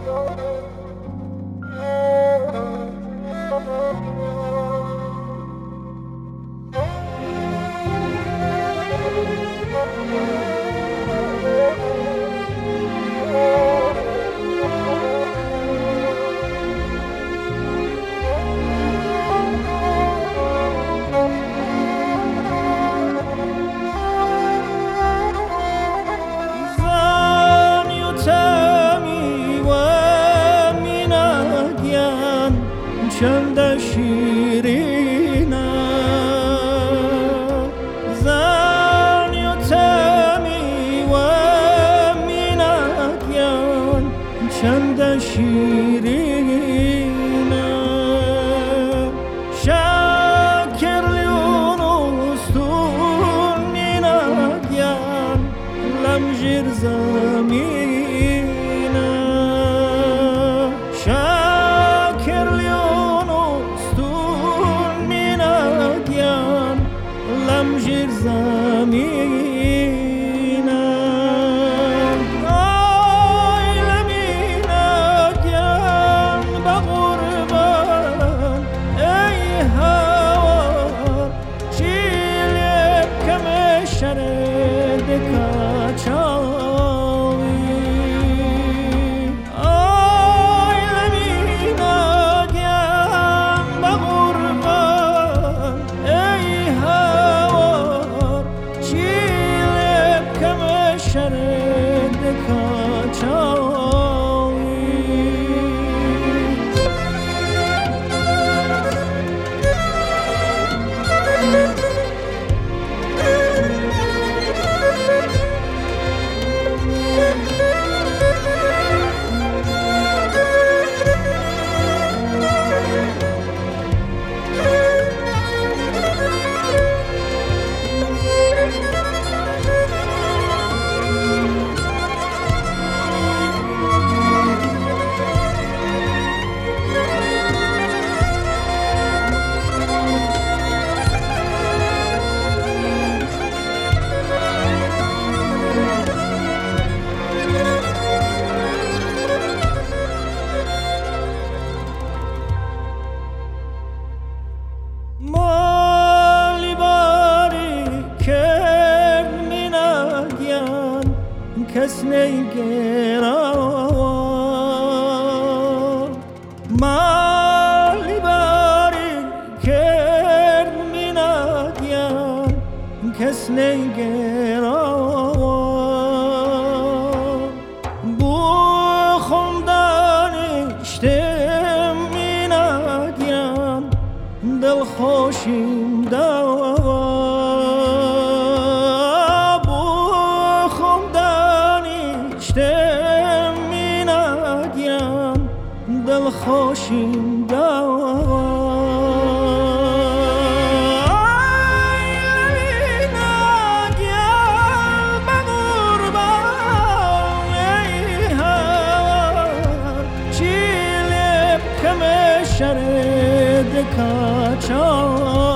چند شیرینه زنی و تمی و مینگیان چند شیرینه شکر لیون استون مینگیان لمجیر زمینه شکر لیون لمجیر زمینه آی لمینگیم به غربان ای هوا چیلب کم شرد کچاوی آی لمینگیم به غربان ای شرد کچاوی مالی باری کرد مینگیان کس نیگران مالی باری کرد مینگیان کس نیگران بو خوندانشتم مینگیان دل خوشیم دوا بو خوندانشتم مینگیان دل خوشیم دوا شرد کچاوی